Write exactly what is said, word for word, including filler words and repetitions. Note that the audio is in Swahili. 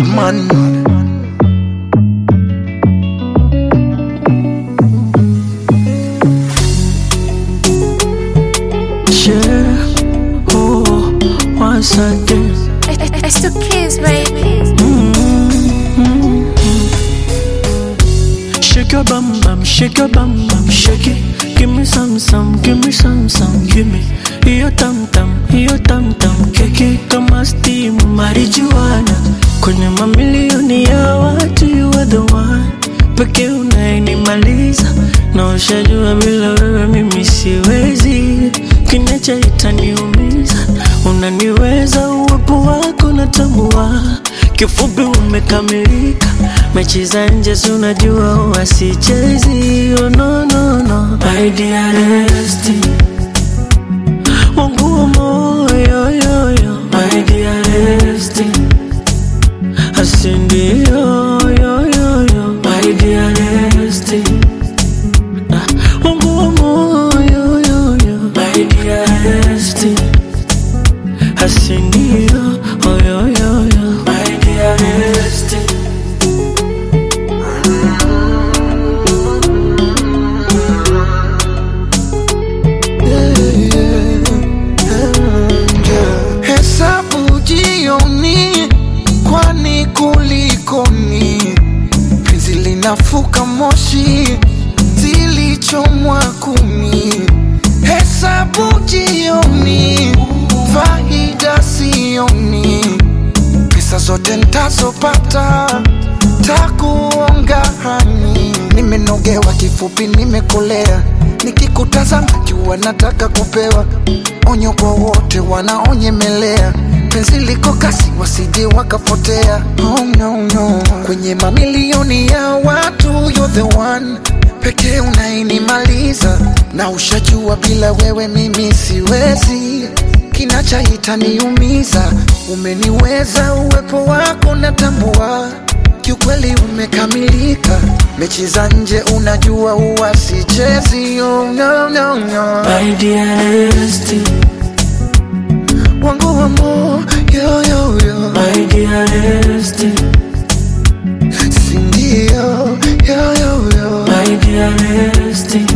man. Yeah, oh, once again. It's the kids, baby. Mm-hmm. Shake your bum bum, shake your bum bum, shake it. Give me some some, give me some some, give me. Hiyo tam tam, hiyo tam tam, keke kama steam marijuana. Kwenye mamilioni ya watu you are the one. Peke unayenimaliza na ushajua bila wewe mimi siwezi. Kinacha itaniumiza, unaniweza uwepo wako natambua. Kifupi umekamilika, mechi za nje si unajua huwa sichezi. Oh no no no, my dear Esti, wangu wa moyo yo yo, my dear Esti, asindi yo yo yo yo, my dear Esti, wangu wa moyo yo yo, my dear Esti, asindi yo oh yo yo yo, my dear Esti. Hesabu jioni, kwani kulikoni? Penzi linafuka moshi, zilichomwa kumi. Hesabu jioni, faida sioni. Pesa zote nitazopata, takuonga hani. Nimenogewa kifupi nimekolea, nikikutazama jua nataka kupewa. Onyo kwa wote wanaonyemelea, penzi liko kasi wasije wakapotea. Oh no no, kwenye mamilioni ya watu you're the one. Peke unainimaliza, na ushajua bila wewe mimi siwezi. Kinacha itaniumiza, umeniweza uwepo wako natambua. Kiukweli umekamilika, mechi za nje unajua huwa sichezi. Oh no no no, my dear Esti, wangu wa moyo yo yo, my dear Esti, sindio yo yo yo, my dear Esti.